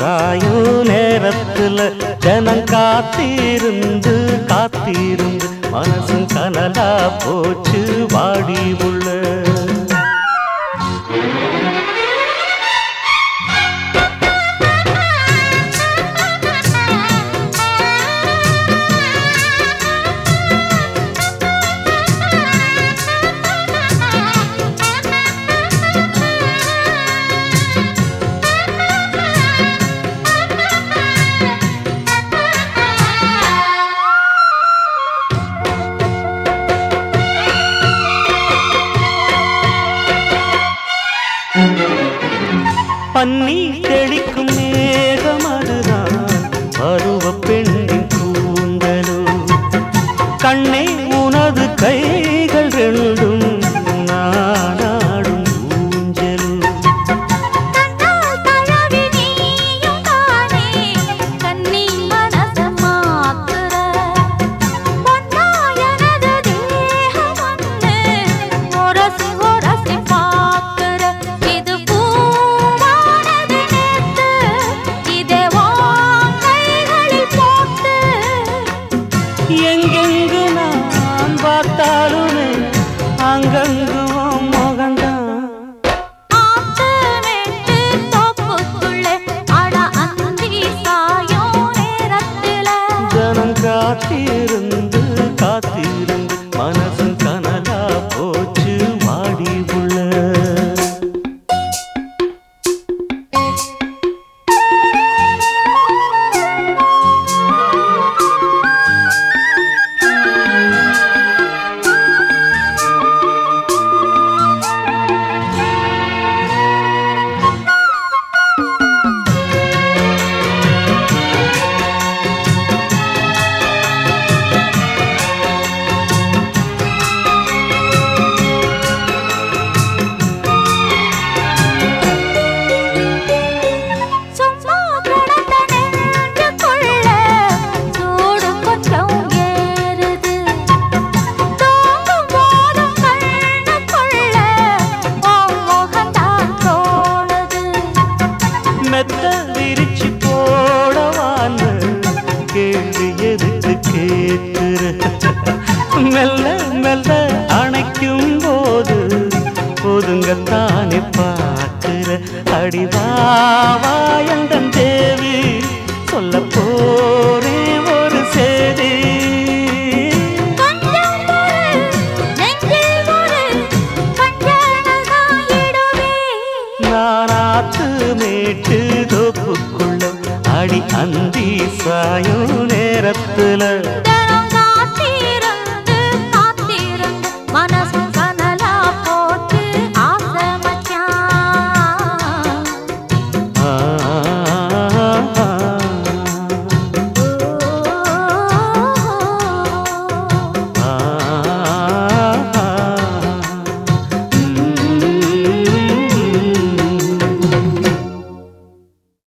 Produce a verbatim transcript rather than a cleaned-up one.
சாயும் நேரத்துல ஜனம் காத்திருந்து காத்திருந்து மனசும் கனலா போச்சு வாடி உள்ள. பன்னி தெளிக்கும் மேகம் அதுதான் பருவ பெண்ணின் கூந்தலோ. கண்ணே உனது கைகள் ரெண்டும் நானாடும் ஊஞ்சலோ. எங்கெங்கு நான் பார்த்தாலுமே அங்கங்கும் முகந்தான். ஜனம் காத்திருந்து காத்திருந்து மனசு கனலா போச்சு வாடி உள்ள. மெத்த விரிச்சு போடவான்னு கேள்வி எதுக்கு கேட்கிற. மெல்ல மெல்ல அணைக்கும் போது ஒதுங்கத்தானே பார்க்கிற. அடிவாவாயந்தன் தேவி சொல்ல போரே ஒரு சேதி. நானாத்து மேட்டு தோப்புக்குள்ள அடி அந்தி சாயும் நேரத்துல